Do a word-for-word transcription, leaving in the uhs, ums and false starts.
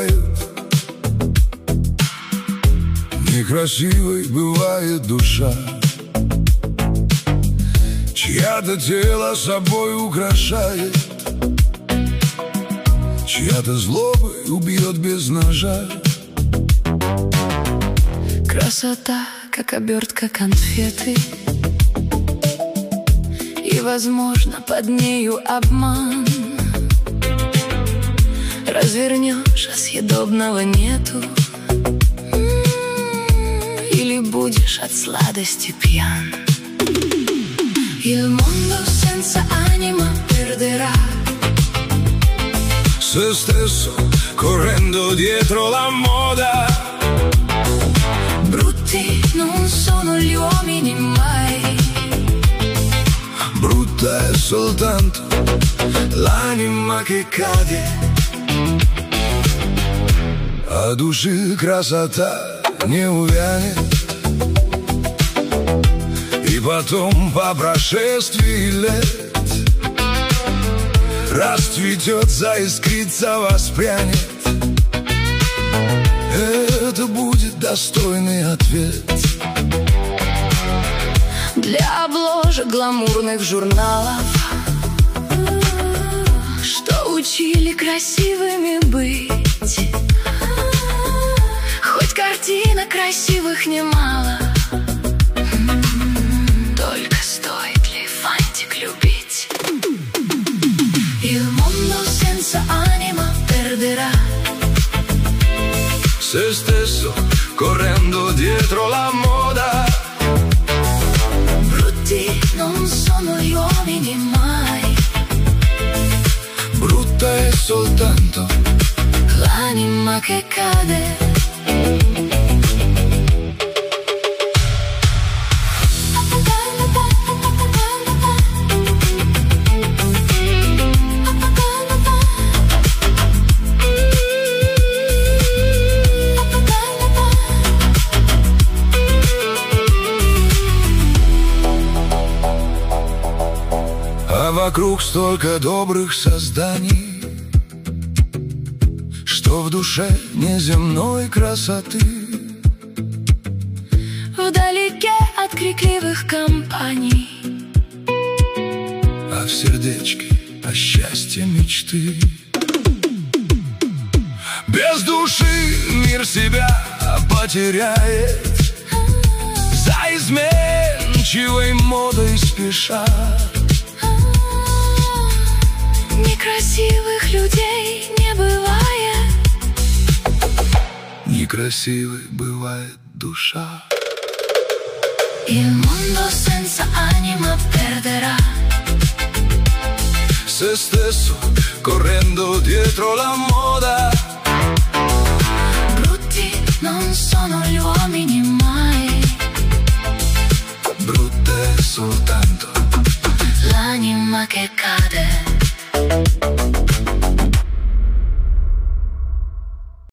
бывает, некрасивой бывает душа, чья-то тело собой украшает, чья-то злобой убьет без ножа. Красота, как обертка конфеты, и, возможно, под нею обман. Развернешь, а съедобного нету, или будешь от сладости пьян. Il mondo senza anima perderà se stesso correndo dietro la moda. Brutti non sono gli uomini mai, brutta è soltanto l'anima che cade. А души красота не увянет, и потом по прошествии лет расцветет, заискрится, воспрянет. Это будет достойный ответ для обложек гламурных журналов, что учили красивыми быть. Хоть картинок красивых немало, только стоит ли фантик любить? Il mondo senza anima perderà se stesso correndo dietro la moda. Brutti non sono gli uomini mai, brutta è soltanto l'anima che cade. А вокруг столько добрых созданий, что в душе неземной красоты. Вдалеке от крикливых компаний, а в сердечке о счастье мечты. Без души мир себя потеряет, за изменчивой модой спеша. Некрасивых людей не бывает, некрасивой бывает душа. Il mondo senza anima perderà se stesso correndo dietro la moda.